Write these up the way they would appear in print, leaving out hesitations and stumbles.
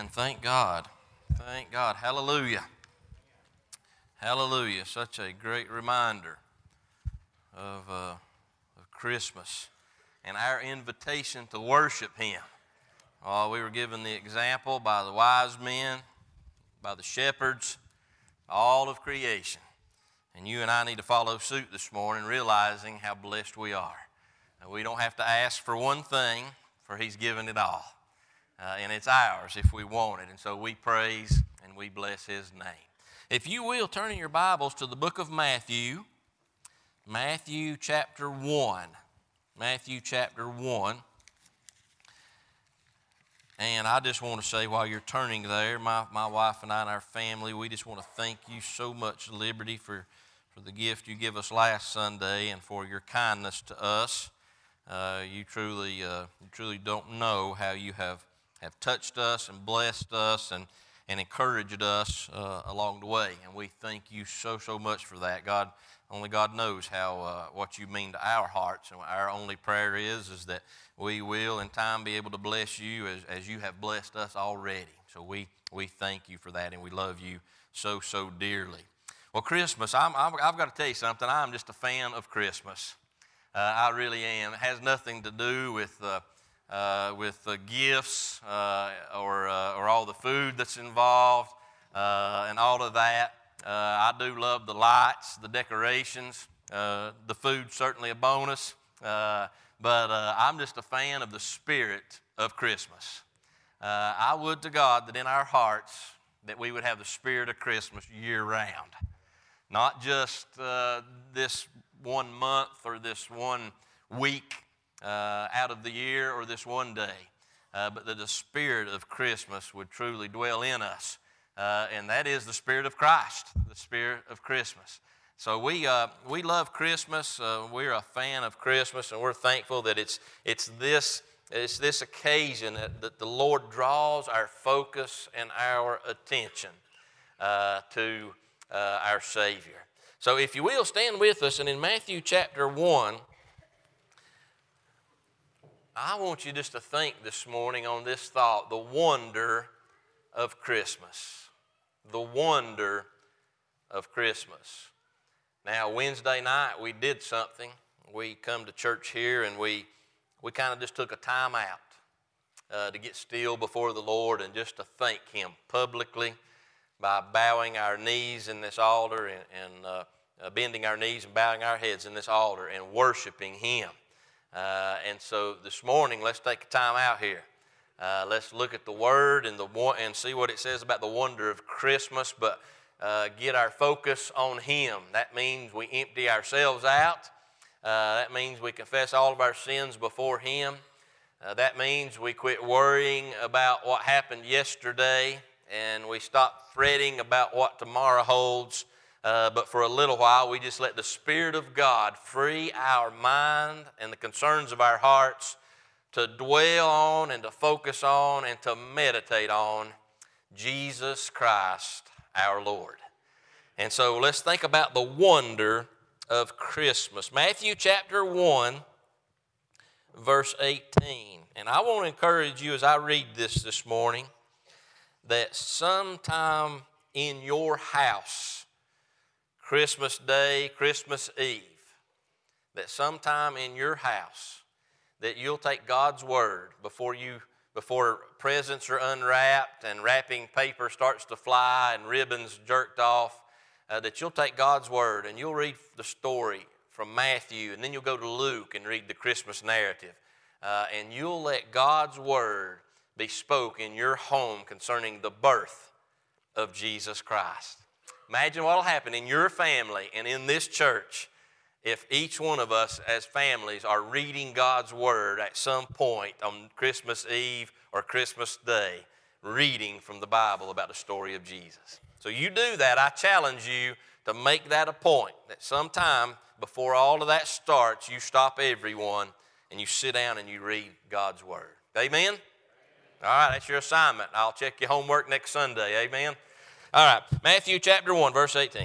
Amen. Thank God. Thank God. Hallelujah. Hallelujah. Such a great reminder of Christmas and our invitation to worship Him. We were given the example by the wise men, by the shepherds, all of creation. And you and I need to follow suit this morning, realizing how blessed we are. We don't have to ask for one thing, for He's given it all. And it's ours if we want it. And so we praise and we bless His name. If you will, turn in your Bibles to the book of Matthew. Matthew chapter 1. Matthew chapter 1. And I just want to say while you're turning there, my wife and I and our family, we just want to thank you so much, Liberty, for the gift you gave us last Sunday and for your kindness to us. You truly don't know how you have touched us and blessed us and encouraged us along the way. And we thank you so much for that. Only God knows how what you mean to our hearts. And our only prayer is that we will in time be able to bless you as you have blessed us already. So we thank you for that, and we love you so dearly. Well, Christmas, I've got to tell you something. I'm just a fan of Christmas. I really am. It has nothing to do with the gifts or all the food that's involved and all of that. I do love the lights, the decorations. The food's certainly a bonus. But I'm just a fan of the spirit of Christmas. I would to God that in our hearts that we would have the spirit of Christmas year-round. Not just this 1 month or this 1 week out of the year or this one day, but that the spirit of Christmas would truly dwell in us. And that is the spirit of Christ, the spirit of Christmas. So we love Christmas. We're a fan of Christmas, and we're thankful that it's this occasion that the Lord draws our focus and our attention to our Savior. So if you will, stand with us, and in Matthew chapter 1, I want you just to think this morning on this thought, the wonder of Christmas. The wonder of Christmas. Now, Wednesday night we did something. We come to church here and we kind of just took a time out to get still before the Lord and just to thank Him publicly by bowing our knees in this altar and bending our knees and bowing our heads in this altar and worshiping Him. And so this morning, let's take a time out here. Let's look at the Word and see what it says about the wonder of Christmas, but get our focus on Him. That means we empty ourselves out. That means we confess all of our sins before Him. That means we quit worrying about what happened yesterday and we stop fretting about what tomorrow holds. But for a little while, we just let the Spirit of God free our mind and the concerns of our hearts to dwell on and to focus on and to meditate on Jesus Christ our Lord. And so let's think about the wonder of Christmas. Matthew chapter 1, verse 18. And I want to encourage you as I read this morning that sometime in your house, Christmas Day, Christmas Eve, that sometime in your house that you'll take God's Word before presents are unwrapped and wrapping paper starts to fly and ribbons jerked off, that you'll take God's Word and you'll read the story from Matthew, and then you'll go to Luke and read the Christmas narrative. And you'll let God's Word be spoke in your home concerning the birth of Jesus Christ. Imagine what will happen in your family and in this church if each one of us as families are reading God's Word at some point on Christmas Eve or Christmas Day, reading from the Bible about the story of Jesus. So you do that. I challenge you to make that a point, that sometime before all of that starts, you stop everyone and you sit down and you read God's Word. Amen? All right, that's your assignment. I'll check your homework next Sunday. Amen? All right, Matthew chapter 1, verse 18.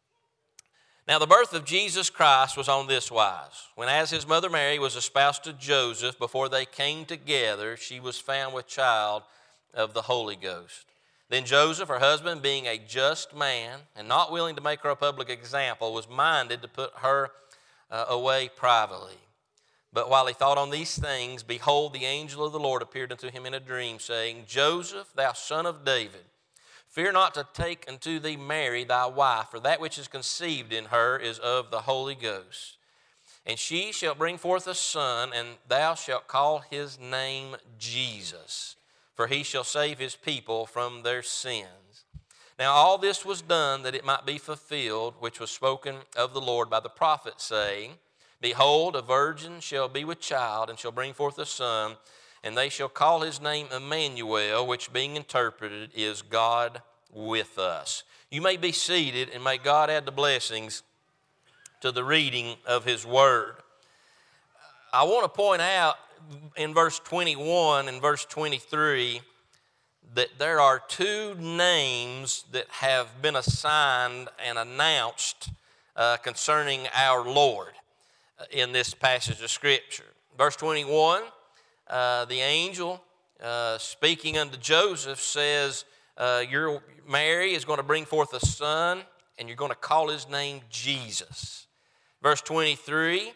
Now the birth of Jesus Christ was on this wise. When as his mother Mary was espoused to Joseph, before they came together, she was found with child of the Holy Ghost. Then Joseph, her husband, being a just man and not willing to make her a public example, was minded to put her away privately. But while he thought on these things, behold, the angel of the Lord appeared unto him in a dream, saying, Joseph, thou son of David, fear not to take unto thee Mary thy wife, for that which is conceived in her is of the Holy Ghost. And she shall bring forth a son, and thou shalt call his name Jesus, for he shall save his people from their sins. Now all this was done that it might be fulfilled, which was spoken of the Lord by the prophet, saying, Behold, a virgin shall be with child, and shall bring forth a son, and they shall call his name Emmanuel, which being interpreted is God with us. You may be seated, and may God add the blessings to the reading of his word. I want to point out in verse 21 and verse 23 that there are two names that have been assigned and announced concerning our Lord in this passage of Scripture. Verse 21, the angel speaking unto Joseph says, your Mary is going to bring forth a son, and you're going to call his name Jesus. Verse 23,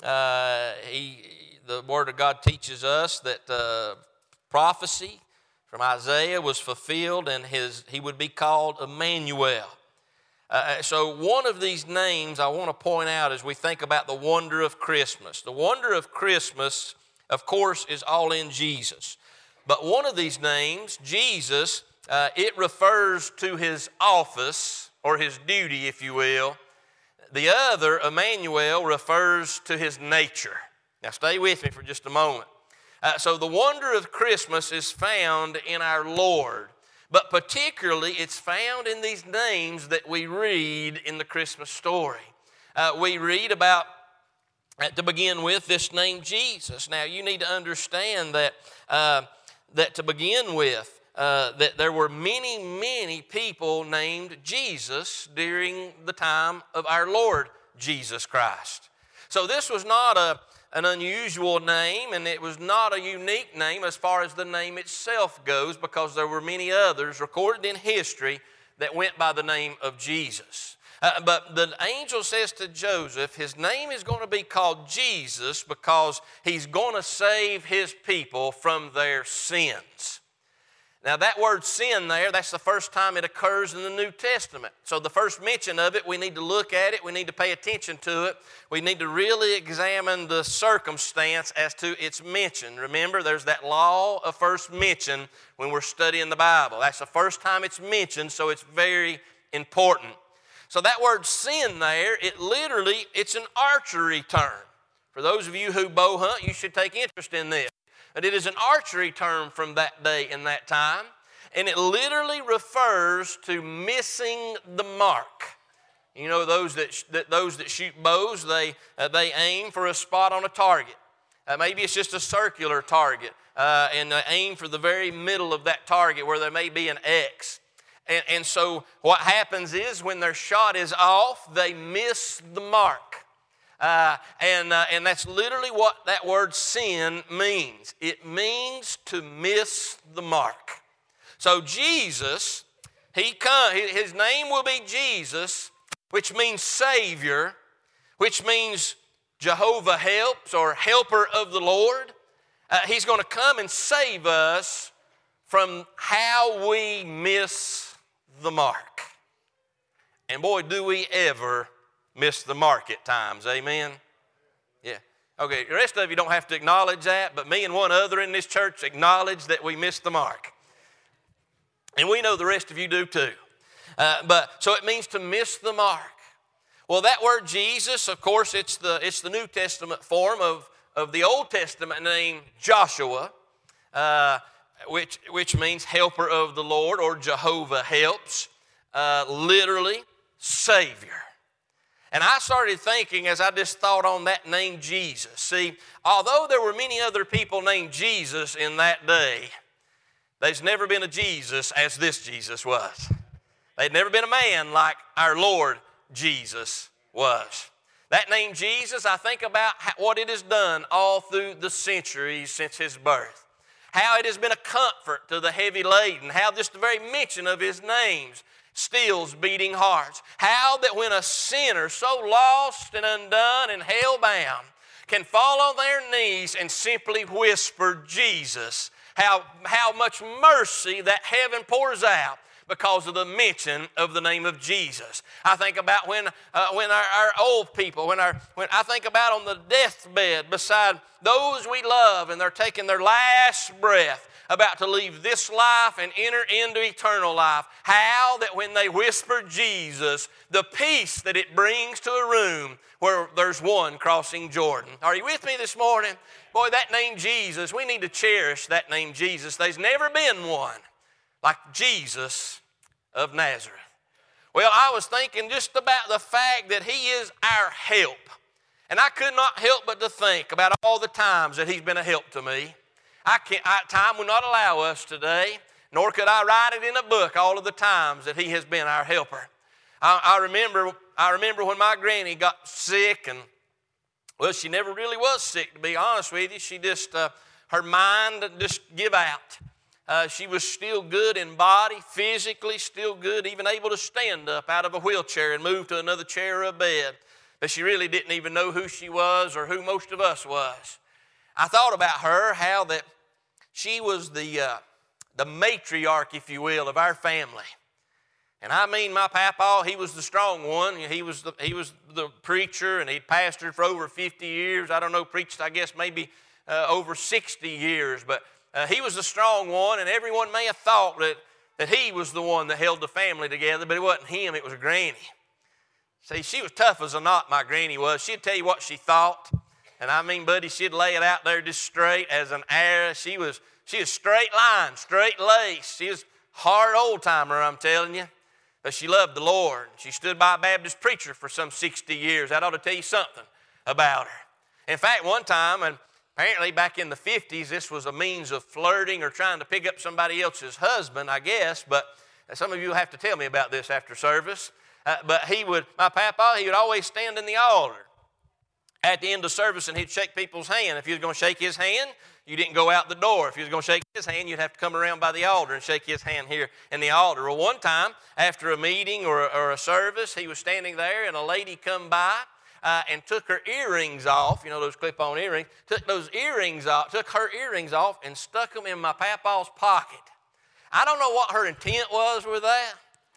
the Word of God teaches us that prophecy from Isaiah was fulfilled, and he would be called Emmanuel. So one of these names I want to point out as we think about the wonder of Christmas. The wonder of Christmas, of course, is all in Jesus. But one of these names, Jesus, it refers to his office or his duty, if you will. The other, Emmanuel, refers to his nature. Now stay with me for just a moment. So the wonder of Christmas is found in our Lord, but particularly it's found in these names that we read in the Christmas story. We read about, to begin with, this name Jesus. Now you need to understand that, that to begin with, that there were many, many people named Jesus during the time of our Lord Jesus Christ. So this was not an unusual name, and it was not a unique name as far as the name itself goes, because there were many others recorded in history that went by the name of Jesus. But the angel says to Joseph, his name is going to be called Jesus because he's going to save his people from their sins. Now that word sin there, that's the first time it occurs in the New Testament. So the first mention of it, we need to look at it, we need to pay attention to it, we need to really examine the circumstance as to its mention. Remember, there's that law of first mention when we're studying the Bible. That's the first time it's mentioned, so it's very important. So that word sin there, it's an archery term. For those of you who bow hunt, you should take interest in this. But it is an archery term from that day and that time, and it literally refers to missing the mark. You know, those that shoot bows, they aim for a spot on a target. Maybe it's just a circular target, and they aim for the very middle of that target where there may be an X. And so what happens is when their shot is off, they miss the mark. And that's literally what that word sin means. It means to miss the mark. So Jesus, his name will be Jesus, which means Savior, which means Jehovah helps or helper of the Lord. He's going to come and save us from how we miss the mark. And boy, do we ever miss the mark at times, amen? Yeah. Okay, the rest of you don't have to acknowledge that, but me and one other in this church acknowledge that we missed the mark. And we know the rest of you do too. So it means to miss the mark. Well, that word Jesus, of course, it's the New Testament form of the Old Testament name Joshua, which means helper of the Lord, or Jehovah helps, literally Savior. And I started thinking as I just thought on that name Jesus. See, although there were many other people named Jesus in that day, there's never been a Jesus as this Jesus was. There'd never been a man like our Lord Jesus was. That name Jesus, I think about what it has done all through the centuries since his birth. How it has been a comfort to the heavy laden. How just the very mention of His names stills beating hearts. How that when a sinner so lost and undone and hell-bound can fall on their knees and simply whisper, Jesus, how much mercy that heaven pours out because of the mention of the name of Jesus. I think about when our old people, when I think about on the deathbed beside those we love and they're taking their last breath, about to leave this life and enter into eternal life, how that when they whisper Jesus, the peace that it brings to a room where there's one crossing Jordan. Are you with me this morning? Boy, that name Jesus, we need to cherish that name Jesus. There's never been one like Jesus of Nazareth. Well, I was thinking just about the fact that He is our help. And I could not help but to think about all the times that He's been a help to me. Time will not allow us today, nor could I write it in a book, all of the times that He has been our helper. I remember when my granny got sick, and well, she never really was sick, to be honest with you. She just, her mind just give out. She was still good in body, physically still good, even able to stand up out of a wheelchair and move to another chair or a bed. But she really didn't even know who she was or who most of us was. I thought about her, how that she was the matriarch, if you will, of our family. And I mean, my papa, he was the strong one. He was the preacher, and he'd pastored for over 50 years. I don't know, preached, I guess, maybe over 60 years. But he was the strong one, and everyone may have thought that he was the one that held the family together, but it wasn't him, it was Granny. See, she was tough as a knot, my Granny was. She'd tell you what she thought. And I mean, buddy, she'd lay it out there just straight as an arrow. She was straight line, straight lace. She was hard old timer, I'm telling you. But she loved the Lord. She stood by a Baptist preacher for some 60 years. That ought to tell you something about her. In fact, one time, and apparently back in the 50s, this was a means of flirting or trying to pick up somebody else's husband, I guess. But some of you will have to tell me about this after service. But my papa, he would always stand in the altar at the end of service, and he'd shake people's hand. If you was going to shake his hand, you didn't go out the door. If you was going to shake his hand, you'd have to come around by the altar and shake his hand here in the altar. Well, one time, after a meeting or a service, he was standing there, and a lady come by and took her earrings off, you know, those clip-on earrings, took her earrings off and stuck them in my papa's pocket. I don't know what her intent was with that,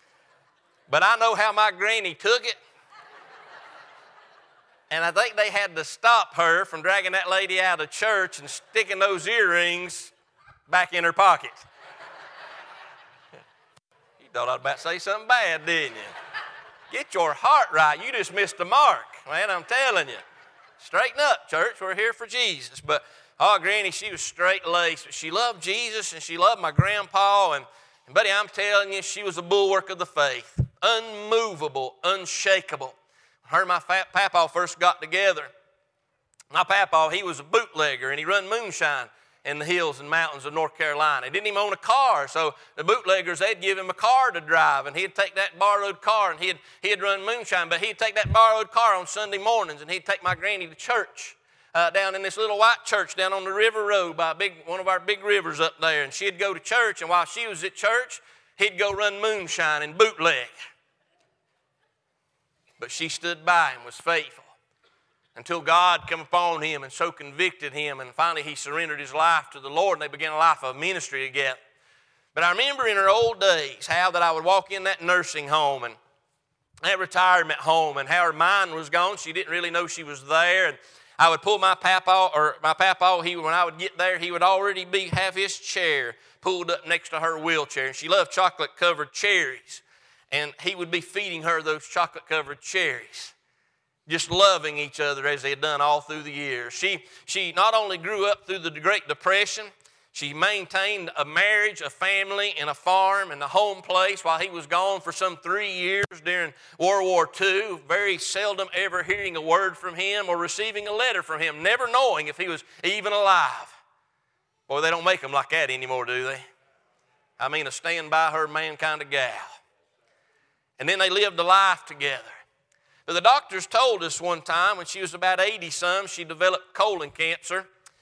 but I know how my granny took it. And I think they had to stop her from dragging that lady out of church and sticking those earrings back in her pocket. You thought I was about to say something bad, didn't you? Get your heart right. You just missed the mark. Man, I'm telling you. Straighten up, church. We're here for Jesus. But, Granny, she was straight-laced. She loved Jesus, and she loved my grandpa. And buddy, I'm telling you, she was a bulwark of the faith. Unmovable, unshakable. Her and my papa first got together. My papa, he was a bootlegger, and he run moonshine in the hills and mountains of North Carolina. He didn't even own a car, so the bootleggers, they'd give him a car to drive, and he'd take that borrowed car, and he'd run moonshine, but he'd take that borrowed car on Sunday mornings, and he'd take my granny to church down in this little white church down on the river road by one of our big rivers up there, and she'd go to church, and while she was at church, he'd go run moonshine and bootleg. But she stood by him, was faithful, until God came upon him and so convicted him, and finally he surrendered his life to the Lord, and they began a life of ministry together. But I remember in her old days how that I would walk in that nursing home and that retirement home, and how her mind was gone. She didn't really know she was there, and I would pull my papa, when I would get there, he would already have his chair pulled up next to her wheelchair, and she loved chocolate-covered cherries. And he would be feeding her those chocolate-covered cherries, just loving each other as they had done all through the years. She not only grew up through the Great Depression, she maintained a marriage, a family, and a farm and a home place while he was gone for some 3 years during World War II, very seldom ever hearing a word from him or receiving a letter from him, never knowing if he was even alive. Boy, they don't make them like that anymore, do they? I mean, a stand-by-her man kind of gal. And then they lived a life together. But the doctors told us one time when she was about 80-some, she developed colon cancer.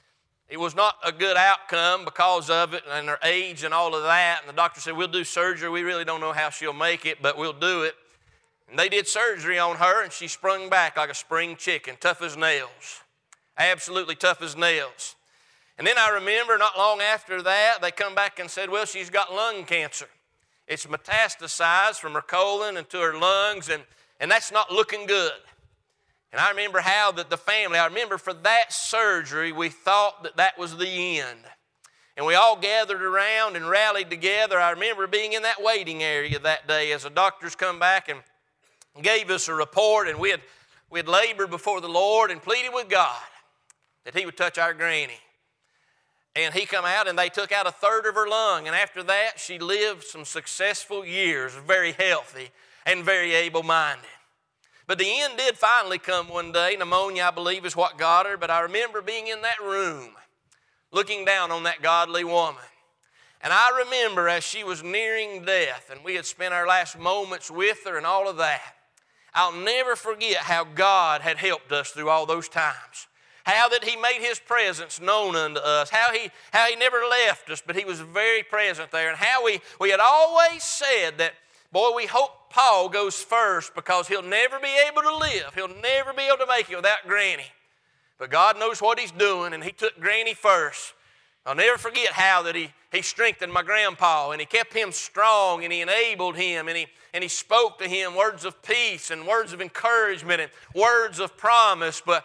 It was not a good outcome because of it and her age and all of that. And the doctor said, we'll do surgery. We really don't know how she'll make it, but we'll do it. And they did surgery on her, and she sprung back like a spring chicken, tough as nails. Absolutely tough as nails. And then I remember not long after that, they come back and said, well, she's got lung cancer. It's metastasized from her colon into her lungs, and that's not looking good. And I remember how that the family, I remember for that surgery, we thought that that was the end. And we all gathered around and rallied together. I remember being in that waiting area that day as the doctors come back and gave us a report, and we had labored before the Lord and pleaded with God that He would touch our granny. And He come out and they took out 1/3 of her lung, and after that she lived some successful years, very healthy and very able-minded. But the end did finally come one day. Pneumonia, I believe, is what got her. But I remember being in that room, looking down on that godly woman. And I remember as she was nearing death, and we had spent our last moments with her and all of that, I'll never forget how God had helped us through all those times. How that He made His presence known unto us. How He never left us, but He was very present there. And how we had always said that, boy, we hope Paul goes first because he'll never be able to live. He'll never be able to make it without Granny. But God knows what He's doing, and He took Granny first. I'll never forget how that He strengthened my grandpa, and He kept him strong, and He enabled him, and He spoke to him words of peace and words of encouragement and words of promise. But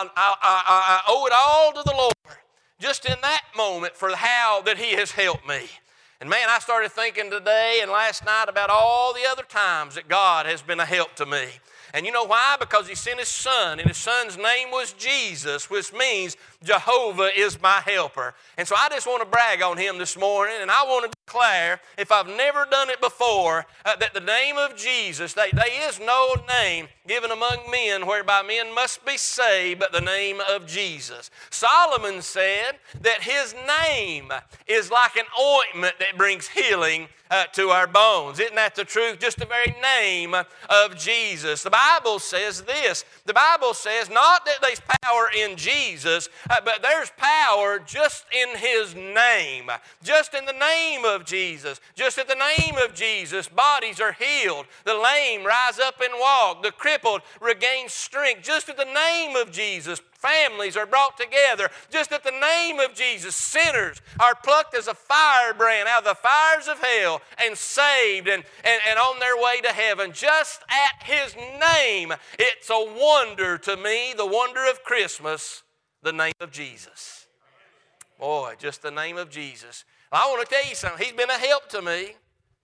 I owe it all to the Lord just in that moment for how that He has helped me. And man, I started thinking today and last night about all the other times that God has been a help to me. And you know why? Because He sent His Son, and His Son's name was Jesus, which means Jehovah is my helper. And so I just want to brag on Him this morning, and I want to declare, if I've never done it before, that the name of Jesus, there is no name given among men whereby men must be saved but the name of Jesus. Solomon said that His name is like an ointment that brings healing to our bones. Isn't that the truth? Just the very name of Jesus. The Bible says this. The Bible says not that there's power in Jesus, but there's power just in His name. Just in the name of Jesus. Just at the name of Jesus, bodies are healed. The lame rise up and walk. The crippled regain strength. Just at the name of Jesus, families are brought together. Just at the name of Jesus, sinners are plucked as a firebrand out of the fires of hell and saved and on their way to heaven. Just at His name, it's a wonder to me, the wonder of Christmas, the name of Jesus. Boy, just the name of Jesus. I want to tell you something. He's been a help to me.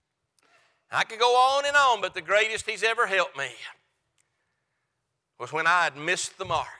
I could go on and on, but the greatest He's ever helped me was when I had missed the mark.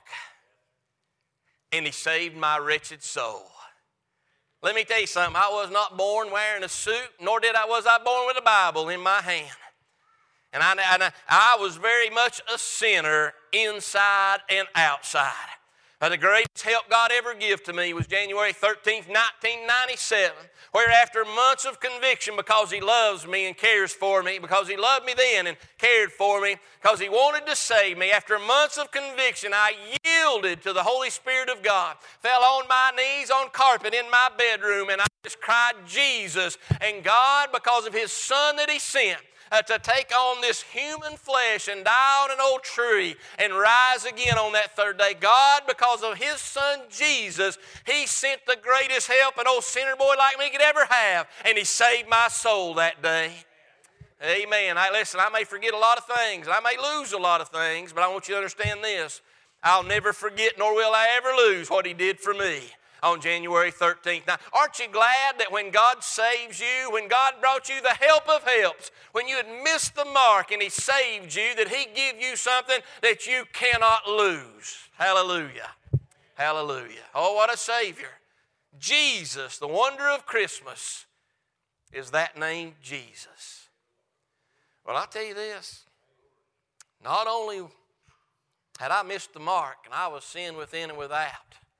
And He saved my wretched soul. Let me tell you something. I was not born wearing a suit, nor was I born with a Bible in my hand. And I was very much a sinner inside and outside. The greatest help God ever gave to me was January 13th, 1997, where after months of conviction, because He loves me and cares for me, because He loved me then and cared for me, because He wanted to save me, after months of conviction, I yielded to the Holy Spirit of God, fell on my knees on carpet in my bedroom, and I just cried, Jesus. And God, because of His Son that He sent, to take on this human flesh and die on an old tree and rise again on that third day. God, because of His Son Jesus, He sent the greatest help an old sinner boy like me could ever have, and He saved my soul that day. Amen. Listen, I may forget a lot of things, and I may lose a lot of things, but I want you to understand this. I'll never forget, nor will I ever lose what He did for me on January 13th. Now, aren't you glad that when God saves you, when God brought you the help of helps, when you had missed the mark and He saved you, that He give you something that you cannot lose? Hallelujah. Hallelujah. Oh, what a Savior. Jesus, the wonder of Christmas, is that name Jesus. Well, I'll tell you this. Not only had I missed the mark and I was sin within and without,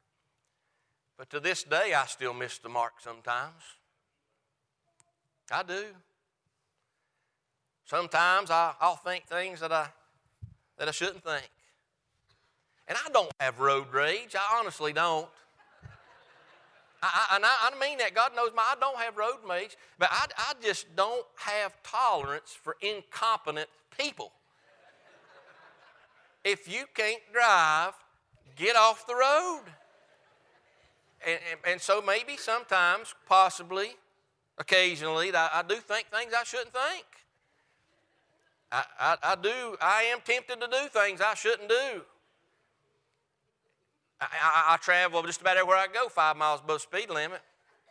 but to this day, I still miss the mark sometimes. I do. Sometimes I'll think things that I shouldn't think. And I don't have road rage. I honestly don't. I mean that. God knows I don't have road rage, but I just don't have tolerance for incompetent people. If you can't drive, get off the road. And so maybe sometimes, possibly, occasionally, I do think things I shouldn't think. I am tempted to do things I shouldn't do. I travel just about everywhere I go 5 miles above speed limit.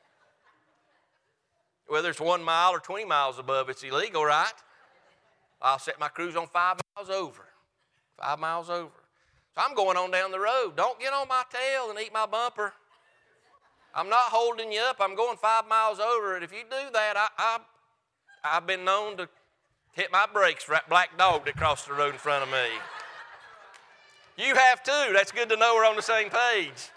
Whether it's 1 mile or 20 miles above, it's illegal, right? I'll set my cruise on 5 miles over. 5 miles over. So I'm going on down the road. Don't get on my tail and eat my bumper. I'm not holding you up. I'm going 5 miles over. And if you do that, I've been known to hit my brakes for that black dog that crossed the road in front of me. You have too. That's good to know we're on the same page.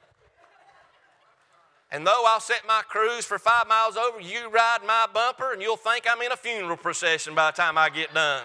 And though I'll set my cruise for 5 miles over, you ride my bumper and you'll think I'm in a funeral procession by the time I get done.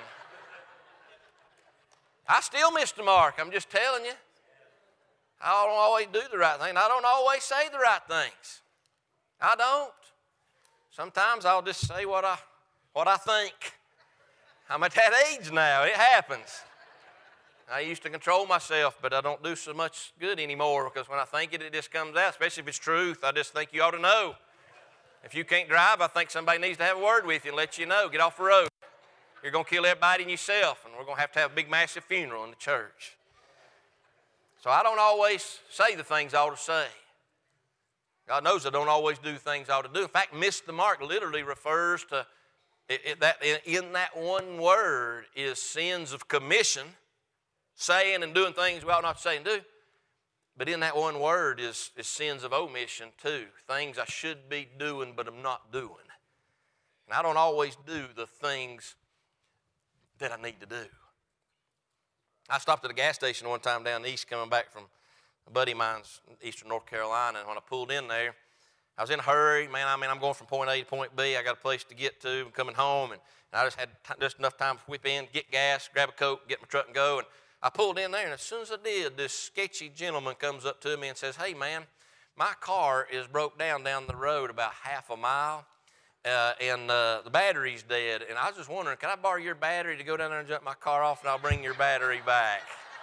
I still miss the mark, I'm just telling you. I don't always do the right thing. I don't always say the right things. I don't. Sometimes I'll just say what I think. I'm at that age now. It happens. I used to control myself, but I don't do so much good anymore because when I think it, it just comes out, especially if it's truth. I just think you ought to know. If you can't drive, I think somebody needs to have a word with you and let you know. Get off the road. You're going to kill everybody and yourself, and we're going to have a big, massive funeral in the church. So I don't always say the things I ought to say. God knows I don't always do things I ought to do. In fact, miss the mark literally refers to, in that one word is sins of commission, saying and doing things we ought not to say and do. But in that one word is sins of omission too, things I should be doing but I'm not doing. And I don't always do the things that I need to do. I stopped at a gas station one time down east coming back from a buddy of mine's in eastern North Carolina, and when I pulled in there, I was in a hurry. Man, I'm going from point A to point B. I got a place to get to. I'm coming home, and I just had just enough time to whip in, get gas, grab a Coke, get my truck and go. And I pulled in there, and as soon as I did, this sketchy gentleman comes up to me and says, "Hey, man, my car is broke down the road about half a mile, and the battery's dead. And I was just wondering, can I borrow your battery to go down there and jump my car off, and I'll bring your battery back?"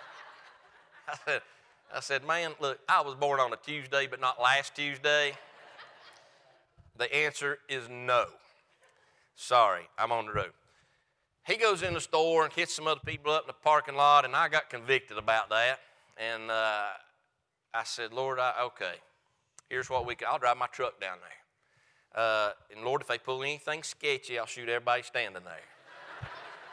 I said, "Man, look, I was born on a Tuesday, but not last Tuesday." The answer is no. Sorry, I'm on the road. He goes in the store and hits some other people up in the parking lot, and I got convicted about that. And I said, "Lord, okay, here's what I'll drive my truck down there. And Lord, if they pull anything sketchy, I'll shoot everybody standing there.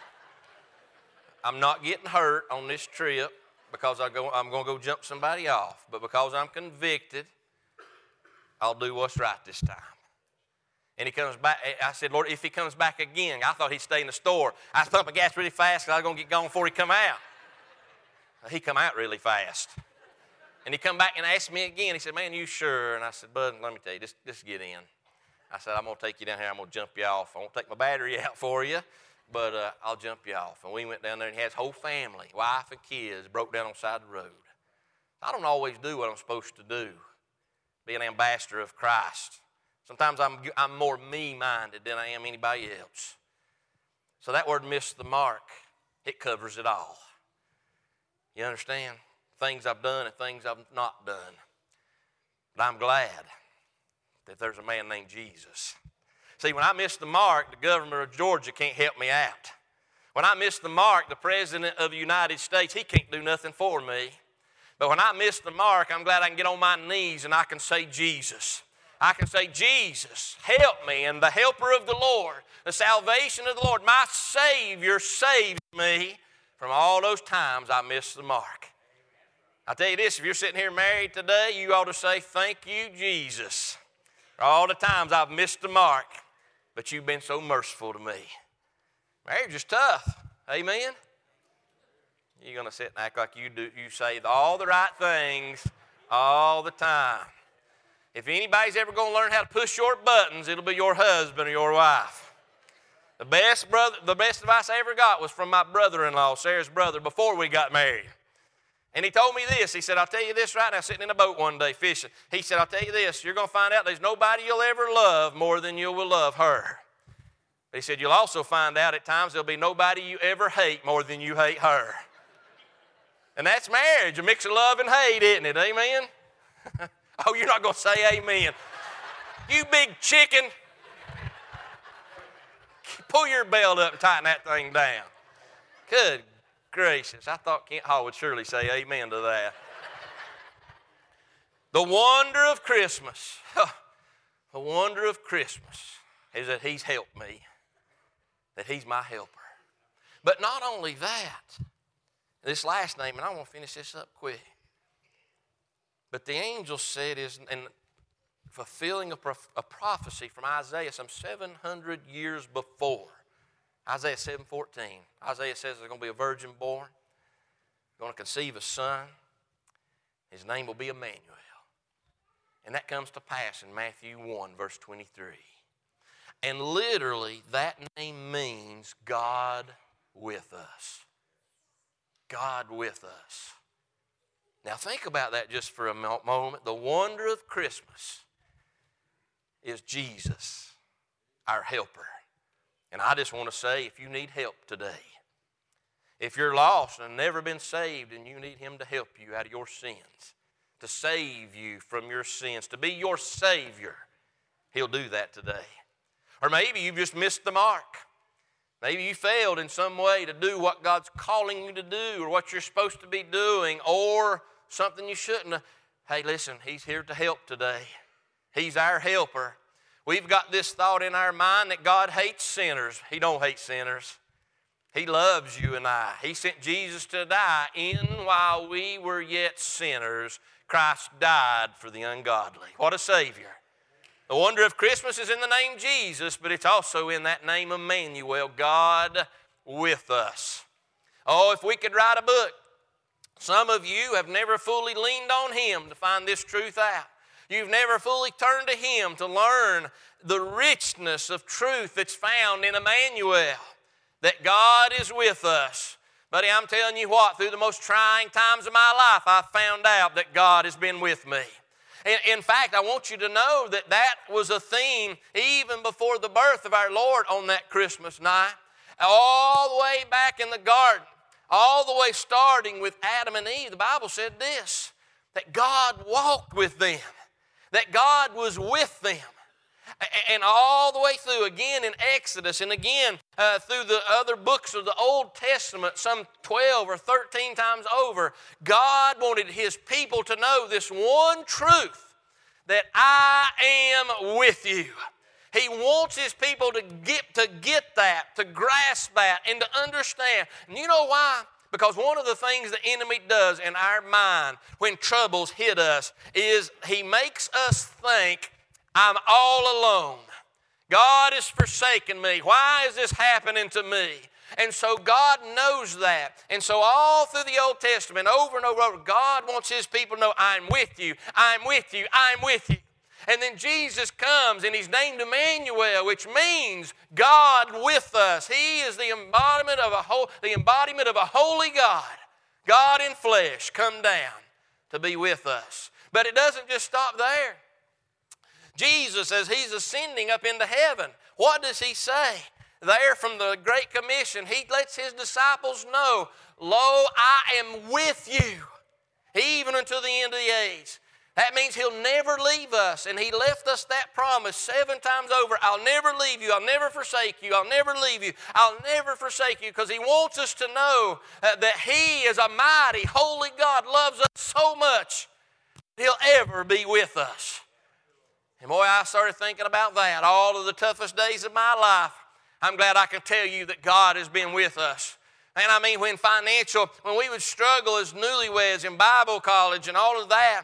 I'm not getting hurt on this trip because I'm going to go jump somebody off, but because I'm convicted, I'll do what's right this time." And he comes back. I said, "Lord, if he comes back again," I thought he'd stay in the store. I was pumping gas really fast because I was going to get gone before he come out. He come out really fast. And he come back and asked me again. He said, "Man, you sure?" And I said, "Bud, let me tell you, just get in." I said, "I'm going to take you down here. I'm going to jump you off. I won't take my battery out for you, but I'll jump you off." And we went down there, and he had his whole family, wife and kids, broke down on the side of the road. I don't always do what I'm supposed to do, be an ambassador of Christ. Sometimes I'm more me-minded than I am anybody else. So that word "miss the mark," it covers it all. You understand? Things I've done and things I've not done. But I'm glad that there's a man named Jesus. See, when I miss the mark, the governor of Georgia can't help me out. When I miss the mark, the president of the United States, he can't do nothing for me. But when I miss the mark, I'm glad I can get on my knees and I can say, "Jesus." I can say, "Jesus, help me." And the helper of the Lord, the salvation of the Lord, my Savior saves me from all those times I missed the mark. I tell you this, if you're sitting here married today, you ought to say, "Thank you, Jesus, for all the times I've missed the mark, but you've been so merciful to me." Marriage is tough. Amen? You're going to sit and act like you say all the right things all the time. If anybody's ever going to learn how to push your buttons, it'll be your husband or your wife. The best advice I ever got was from my brother-in-law, Sarah's brother, before we got married. And he told me this. He said, I'll tell you this right now, sitting in a boat one day fishing. He said, I'll tell you this, you're going to find out there's nobody you'll ever love more than you will love her. But he said, you'll also find out at times there'll be nobody you ever hate more than you hate her. And that's marriage, a mix of love and hate, isn't it? Amen? Oh, you're not going to say amen. You big chicken. Pull your belt up and tighten that thing down. Good gracious. I thought Kent Hall would surely say amen to that. The wonder of Christmas. The wonder of Christmas is that He's helped me. That He's my helper. But not only that, this last name, and I want to finish this up quick. But the angel said is in fulfilling a prophecy from Isaiah some 700 years before. Isaiah 7:14. Isaiah says there's going to be a virgin born, going to conceive a son. His name will be Emmanuel. And that comes to pass in Matthew 1, verse 23. And literally, that name means God with us. God with us. Now think about that just for a moment. The wonder of Christmas is Jesus, our helper. And I just want to say, if you need help today, if you're lost and never been saved and you need Him to help you out of your sins, to save you from your sins, to be your Savior, He'll do that today. Or maybe you've just missed the mark. Maybe you failed in some way to do what God's calling you to do or what you're supposed to be doing or something you shouldn't have. Hey, listen, He's here to help today. He's our helper. We've got this thought in our mind that God hates sinners. He don't hate sinners. He loves you and I. He sent Jesus to die. While we were yet sinners, Christ died for the ungodly. What a Savior. The wonder of Christmas is in the name Jesus, but it's also in that name Emmanuel, God with us. Oh, if we could write a book. Some of you have never fully leaned on Him to find this truth out. You've never fully turned to Him to learn the richness of truth that's found in Emmanuel, that God is with us. Buddy, I'm telling you what, through the most trying times of my life, I found out that God has been with me. In fact, I want you to know that that was a theme even before the birth of our Lord on that Christmas night. All the way back in the garden, all the way starting with Adam and Eve, the Bible said this, that God walked with them, that God was with them. And all the way through, again in Exodus, and again through the other books of the Old Testament, some 12 or 13 times over, God wanted His people to know this one truth, that I am with you. He wants His people to get that, to grasp that, and to understand. And you know why? Because one of the things the enemy does in our mind when troubles hit us is he makes us think, I'm all alone. God has forsaken me. Why is this happening to me? And so God knows that. And so all through the Old Testament, over and over, God wants His people to know, I'm with you, I'm with you, I'm with you. And then Jesus comes and He's named Emmanuel, which means God with us. He is the embodiment of a holy God. God in flesh come down to be with us. But it doesn't just stop there. Jesus, as He's ascending up into heaven, what does He say? There from the Great Commission, He lets His disciples know, lo, I am with you, even until the end of the age. That means He'll never leave us, and He left us that promise 7 times over. I'll never leave you, I'll never forsake you, I'll never leave you, I'll never forsake you, because He wants us to know that He is a mighty, holy God, loves us so much, He'll ever be with us. And boy, I started thinking about that all of the toughest days of my life. I'm glad I can tell you that God has been with us. And I mean, when we would struggle as newlyweds in Bible college and all of that,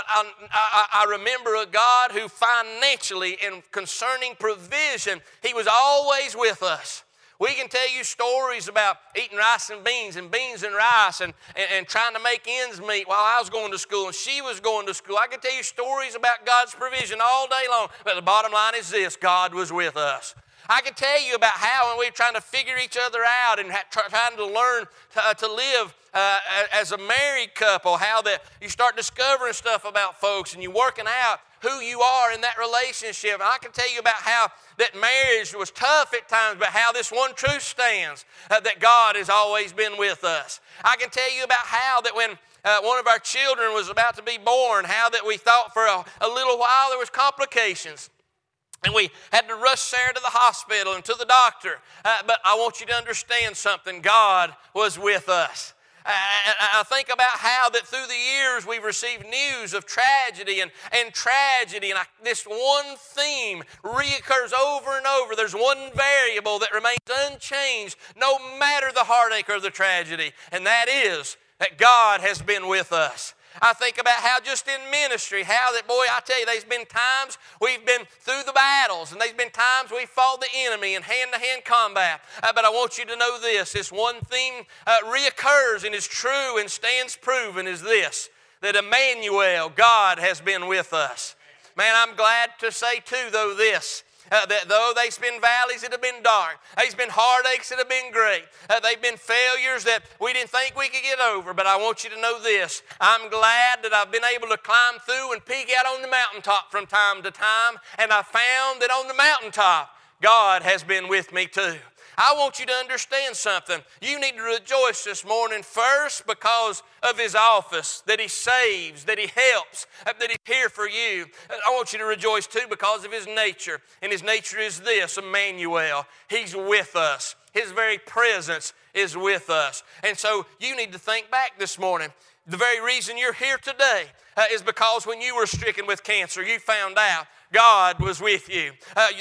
I remember a God who financially and concerning provision, He was always with us. We can tell you stories about eating rice and beans and rice and trying to make ends meet while I was going to school and she was going to school. I can tell you stories about God's provision all day long. But the bottom line is this, God was with us. I can tell you about how when we were trying to figure each other out and trying to learn to live as a married couple, how that you start discovering stuff about folks and you're working out who you are in that relationship. And I can tell you about how that marriage was tough at times, but how this one truth stands, that God has always been with us. I can tell you about how that when one of our children was about to be born, how that we thought for a little while there was complications. And we had to rush Sarah to the hospital and to the doctor. But I want you to understand something. God was with us. I think about how that through the years we've received news of tragedy and tragedy. And this one theme reoccurs over and over. There's one variable that remains unchanged no matter the heartache or the tragedy. And that is that God has been with us. I think about how just in ministry, how that, boy, I tell you, there's been times we've been through the battles, and there's been times we've fought the enemy in hand-to-hand combat. But I want you to know this one theme reoccurs and is true and stands proven is this, that Emmanuel, God has been with us. Man, I'm glad to say too, though, this, that though there's been valleys that have been dark, there's been heartaches that have been great, they've been failures that we didn't think we could get over, but I want you to know this. I'm glad that I've been able to climb through and peek out on the mountaintop from time to time, and I found that on the mountaintop, God has been with me too. I want you to understand something. You need to rejoice this morning first because of His office, that He saves, that He helps, that He's here for you. I want you to rejoice too because of His nature. And His nature is this, Emmanuel. He's with us. His very presence is with us. And so you need to think back this morning. The very reason you're here today is because when you were stricken with cancer, you found out God was with you.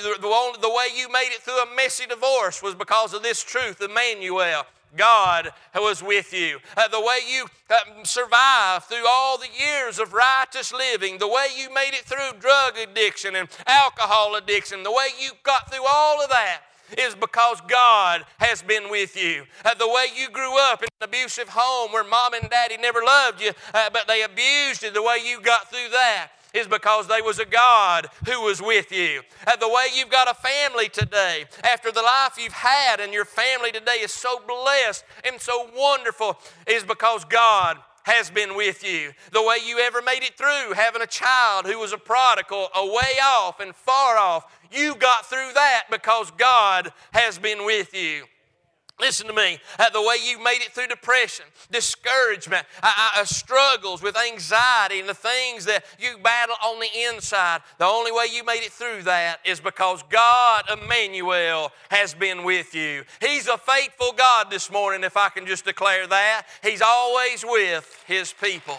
The way you made it through a messy divorce was because of this truth, Emmanuel. God was with you. The way you survived through all the years of righteous living, the way you made it through drug addiction and alcohol addiction, the way you got through all of that is because God has been with you. The way you grew up in an abusive home where mom and daddy never loved you, but they abused you, the way you got through that is because there was a God who was with you. The way you've got a family today, after the life you've had, and your family today is so blessed and so wonderful, is because God has been with you. The way you ever made it through having a child who was a prodigal, a way off and far off, you got through that because God has been with you. Listen to me, the way you made it through depression, discouragement, struggles with anxiety and the things that you battle on the inside, the only way you made it through that is because God, Emmanuel, has been with you. He's a faithful God this morning, if I can just declare that. He's always with His people.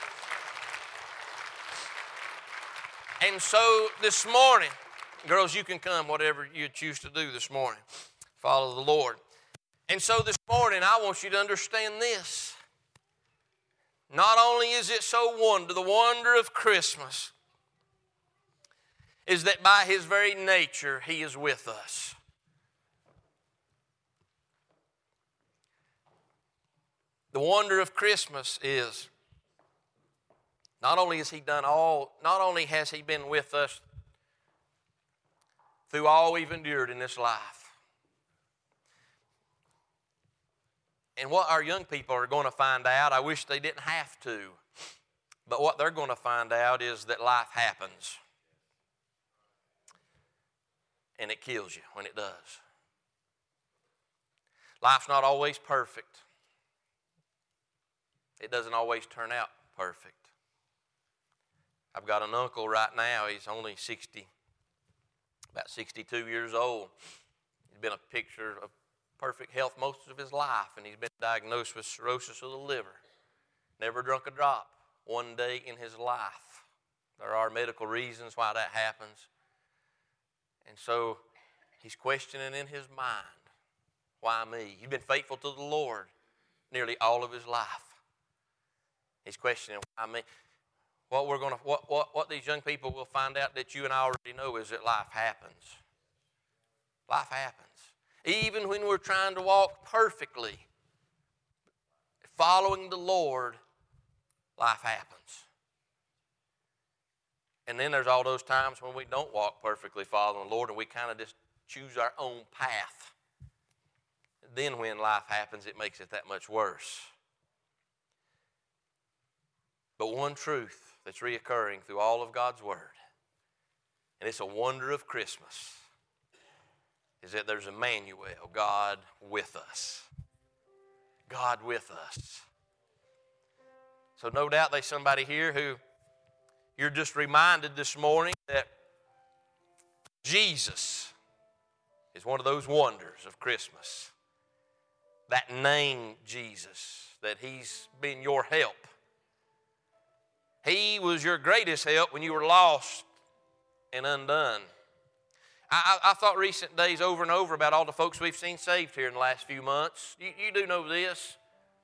And so this morning, girls, you can come, whatever you choose to do this morning. Follow the Lord. And so this morning, I want you to understand this. Not only is it the wonder of Christmas is that by His very nature, He is with us. The wonder of Christmas is not only has He been with us through all we've endured in this life. And what our young people are going to find out, I wish they didn't have to, but what they're going to find out is that life happens. And it kills you when it does. Life's not always perfect. It doesn't always turn out perfect. I've got an uncle right now, he's only about 62 years old. He's been a picture of perfect health most of his life, and he's been diagnosed with cirrhosis of the liver. Never drunk a drop one day in his life. There are medical reasons why that happens. And so he's questioning in his mind, why me? He's been faithful to the Lord nearly all of his life. He's questioning, why me? What these young people will find out that you and I already know is that life happens. Life happens. Even when we're trying to walk perfectly, following the Lord, life happens. And then there's all those times when we don't walk perfectly following the Lord and we kind of just choose our own path. Then when life happens, it makes it that much worse. But one truth that's reoccurring through all of God's Word, and it's a wonder of Christmas, is that there's Emmanuel, God with us. God with us. So no doubt there's somebody here who you're just reminded this morning that Jesus is one of those wonders of Christmas. That name Jesus, that He's been your help. He was your greatest help when you were lost and undone. I thought recent days over and over about all the folks we've seen saved here in the last few months. You do know this.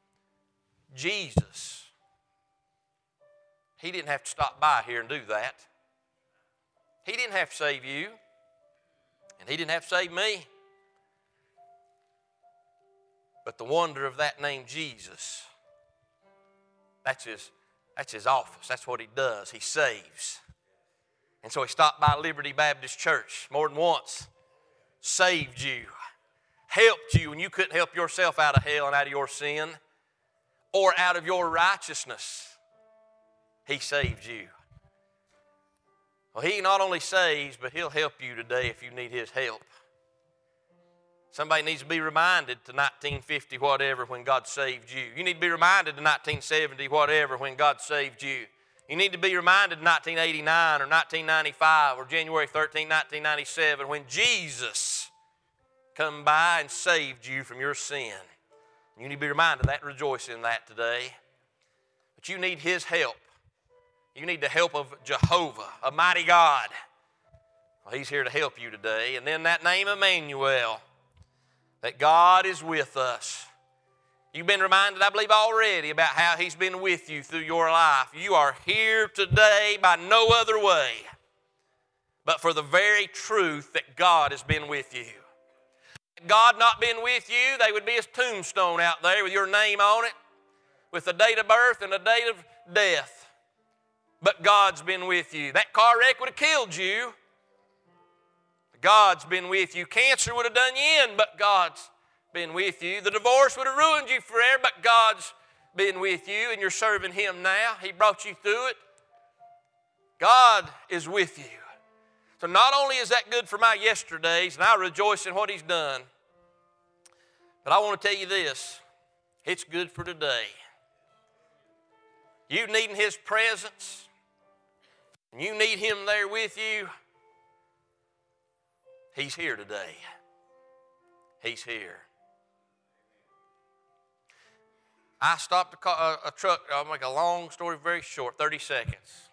Jesus, He didn't have to stop by here and do that. He didn't have to save you, and He didn't have to save me. But the wonder of that name Jesus, that's his office. That's what He does. He saves. And so He stopped by Liberty Baptist Church more than once, saved you, helped you when you couldn't help yourself out of hell and out of your sin or out of your righteousness. He saved you. Well, He not only saves, but He'll help you today if you need His help. Somebody needs to be reminded to 1950 whatever when God saved you. You need to be reminded to 1970 whatever when God saved you. You need to be reminded in 1989 or 1995 or January 13, 1997 when Jesus come by and saved you from your sin. You need to be reminded of that and rejoice in that today. But you need His help. You need the help of Jehovah, a mighty God. Well, He's here to help you today. And then that name Emmanuel, that God is with us. You've been reminded, I believe, already about how He's been with you through your life. You are here today by no other way but for the very truth that God has been with you. Had God not been with you, there would be a tombstone out there with your name on it, with the date of birth and the date of death. But God's been with you. That car wreck would have killed you. God's been with you. Cancer would have done you in, but God's been with you. The divorce would have ruined you forever, but God's been with you, and you're serving Him now. He brought you through it. God is with you. So not only is that good for my yesterdays, and I rejoice in what He's done, but I want to tell you this, it's good for today. You needing His presence, and you need Him there with you, He's here today. He's here. I stopped a truck. I'll make a long story very short, 30 seconds.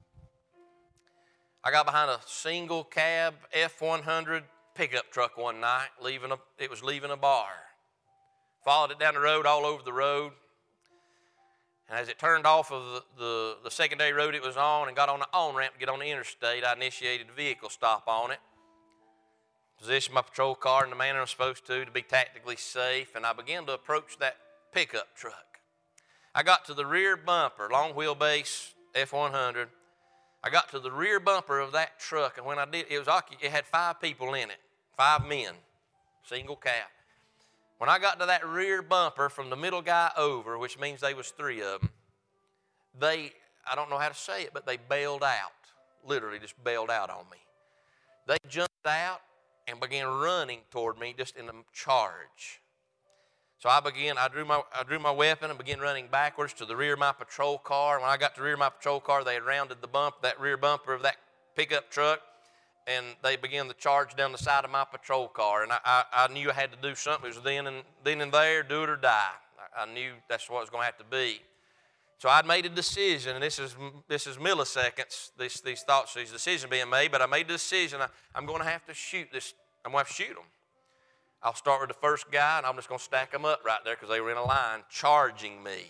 I got behind a single cab F-100 pickup truck one night. It was leaving a bar. Followed it down the road, all over the road. And as it turned off of the secondary road it was on and got on the on-ramp to get on the interstate, I initiated a vehicle stop on it. Positioned my patrol car in the manner I'm supposed to be tactically safe, and I began to approach that pickup truck. I got to the rear bumper, long wheelbase F-100. I got to the rear bumper of that truck, and when I did, it had 5 people in it, 5 men, single cab. When I got to that rear bumper from the middle guy over, which means there was 3 of them, I don't know how to say it, but they bailed out, literally just bailed out on me. They jumped out and began running toward me just in a charge. So I drew my weapon and began running backwards to the rear of my patrol car. When I got to the rear of my patrol car, they had rounded that rear bumper of that pickup truck, and they began to charge down the side of my patrol car. And I knew I had to do something. It was then and there, do it or die. I knew that's what it was going to have to be. So I'd made a decision, and this is milliseconds, these thoughts, these decisions being made, but I made the decision, I'm going to have to shoot this. I'm going to have to shoot them. I'll start with the first guy, and I'm just going to stack them up right there because they were in a line charging me.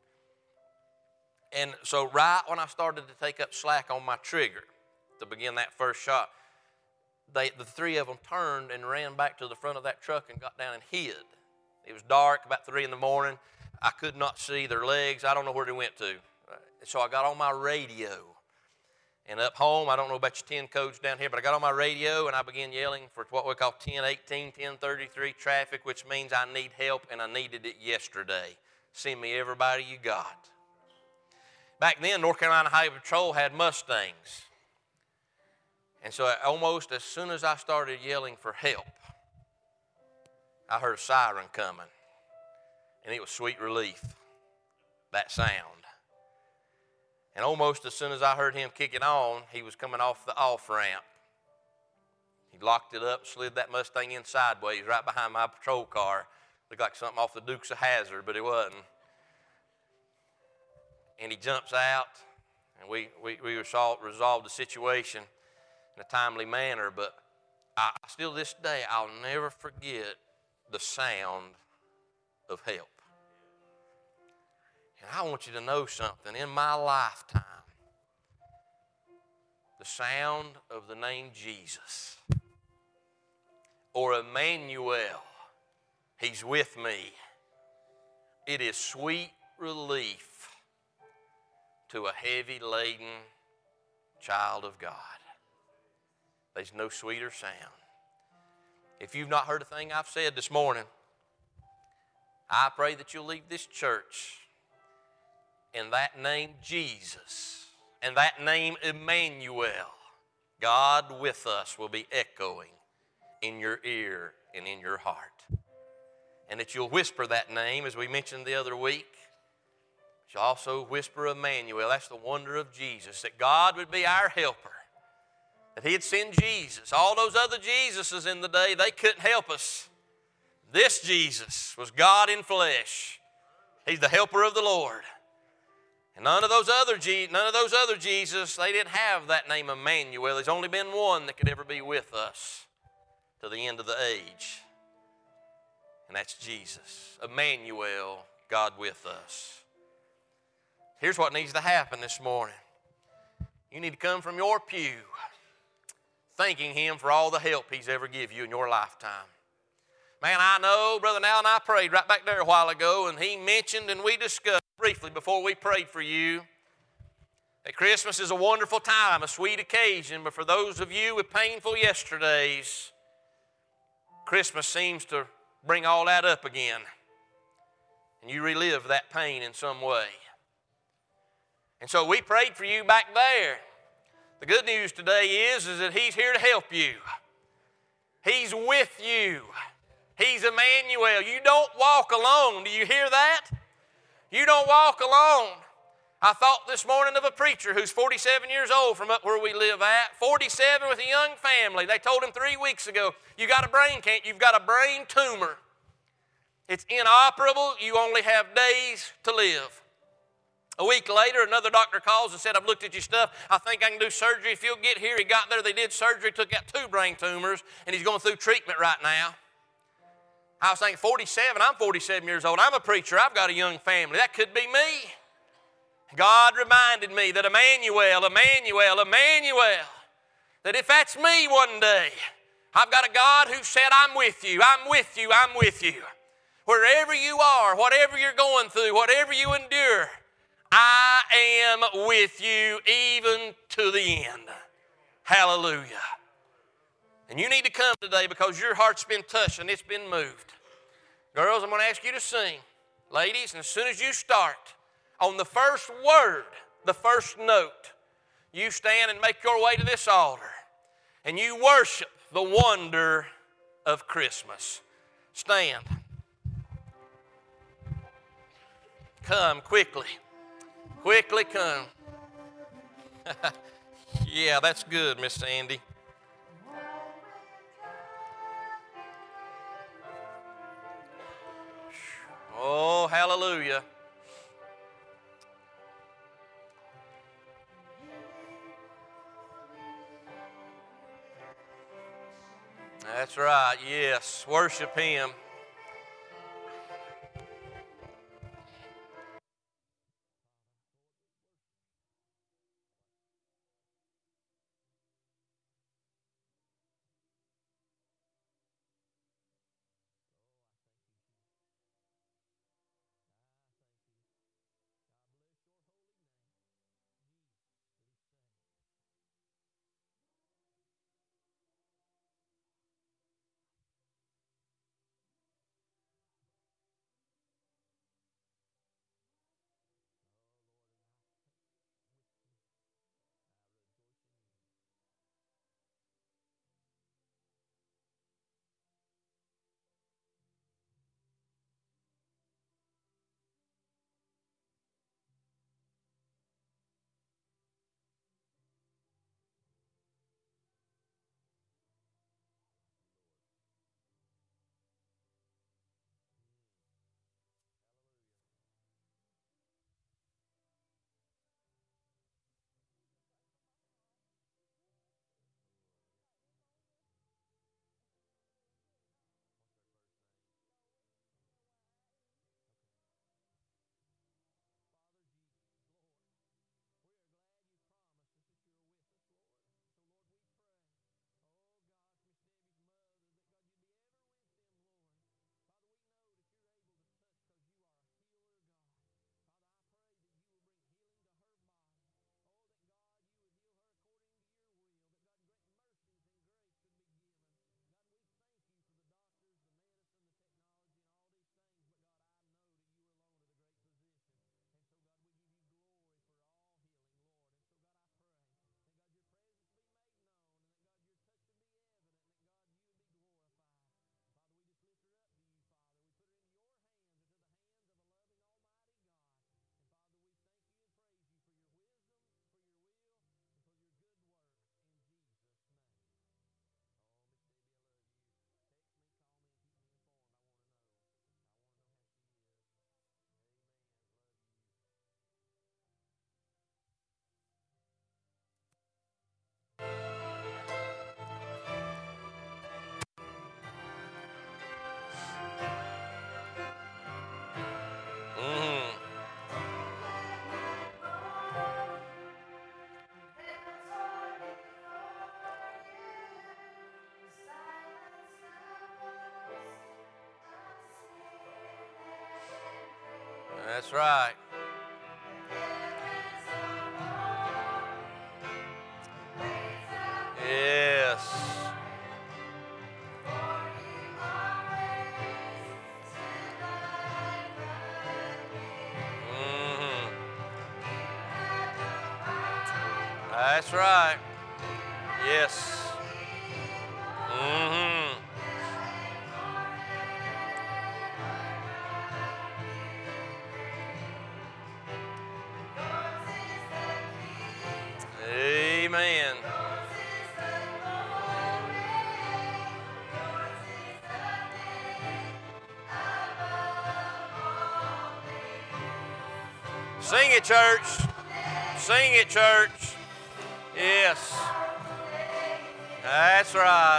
And so right when I started to take up slack on my trigger to begin that first shot, the 3 of them turned and ran back to the front of that truck and got down and hid. It was dark, about 3 in the morning. I could not see their legs. I don't know where they went to. So I got on my radio, And up home, I don't know about your 10 codes down here, but I got on my radio and I began yelling for what we call 1018, 1033 traffic, which means I need help and I needed it yesterday. Send me everybody you got. Back then, North Carolina Highway Patrol had Mustangs. And so almost as soon as I started yelling for help, I heard a siren coming. And it was sweet relief, that sound. And almost as soon as I heard him kicking on, he was coming off the off-ramp. He locked it up, slid that Mustang in sideways right behind my patrol car. Looked like something off the Dukes of Hazzard, but it wasn't. And he jumps out, and we resolved the situation in a timely manner. But I still this day, I'll never forget the sound of help. And I want you to know something. In my lifetime, the sound of the name Jesus or Emmanuel, He's with me, it is sweet relief to a heavy-laden child of God. There's no sweeter sound. If you've not heard a thing I've said this morning, I pray that you'll leave this church and that name Jesus and that name Emmanuel, God with us, will be echoing in your ear and in your heart. And that you'll whisper that name, as we mentioned the other week. You'll also whisper Emmanuel. That's the wonder of Jesus, that God would be our helper, that He'd send Jesus. All those other Jesuses in the day, they couldn't help us. This Jesus was God in flesh. He's the helper of the Lord. And none of those other Jesus, they didn't have that name Emmanuel. There's only been one that could ever be with us to the end of the age. And that's Jesus. Emmanuel, God with us. Here's what needs to happen this morning. You need to come from your pew thanking Him for all the help He's ever given you in your lifetime. Man, I know Brother Nal and I prayed right back there a while ago, and he mentioned and we discussed briefly before we prayed for you that Christmas is a wonderful time, a sweet occasion, but for those of you with painful yesterdays, Christmas seems to bring all that up again, and you relive that pain in some way. And so we prayed for you back there. The good news today is that He's here to help you. He's with you. He's Emmanuel. You don't walk alone. Do you hear that? You don't walk alone. I thought this morning of a preacher who's 47 years old from up where we live at, 47 with a young family. They told him 3 weeks ago, you've got a brain tumor. It's inoperable. You only have days to live. A week later, another doctor calls and said, I've looked at your stuff. I think I can do surgery if you'll get here. He got there. They did surgery, took out 2 brain tumors, and he's going through treatment right now. I was thinking, 47, I'm 47 years old. I'm a preacher. I've got a young family. That could be me. God reminded me that Emmanuel, that if that's me one day, I've got a God who said, I'm with you, I'm with you, I'm with you. Wherever you are, whatever you're going through, whatever you endure, I am with you even to the end. Hallelujah. And you need to come today because your heart's been touched and it's been moved. Girls, I'm going to ask you to sing. Ladies, and as soon as you start, on the first word, the first note, you stand and make your way to this altar and you worship the wonder of Christmas. Stand. Come quickly. Quickly come. Yeah, that's good, Miss Sandy. Oh, hallelujah. That's right, yes. Worship Him. That's right. Yes. Mm-hmm. That's right. Yes. Mm-hmm. Amen. Sing it, church. Sing it, church. Yes. That's right.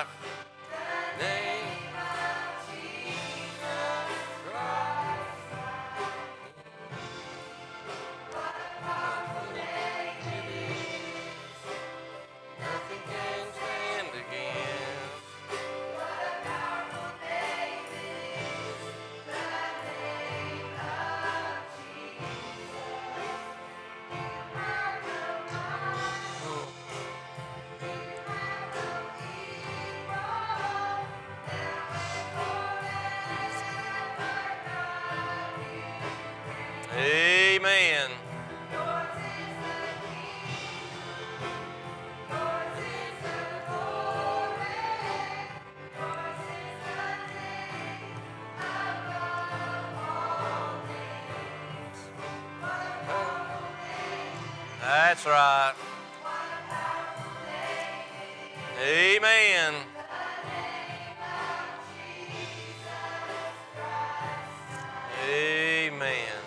Nothing can stand against. Amen. That's right. Amen. Amen.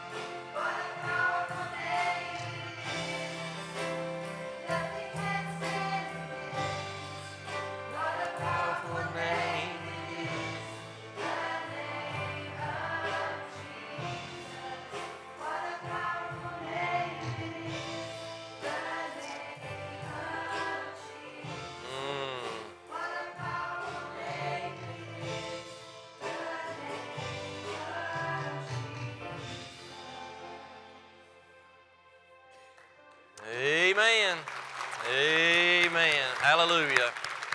Powerful name. Amen. Amen. Hallelujah.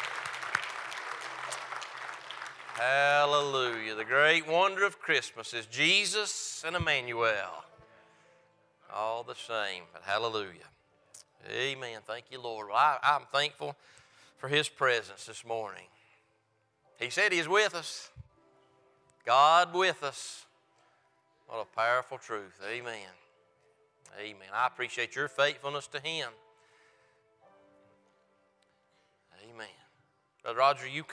Hallelujah. The great wonder of Christmas is Jesus and Emmanuel. All the same, but hallelujah. Amen. Thank you, Lord. Well, I'm thankful for His presence this morning. He said He's with us. God with us. What a powerful truth. Amen. Amen. I appreciate your faithfulness to Him. Amen. Brother Roger, you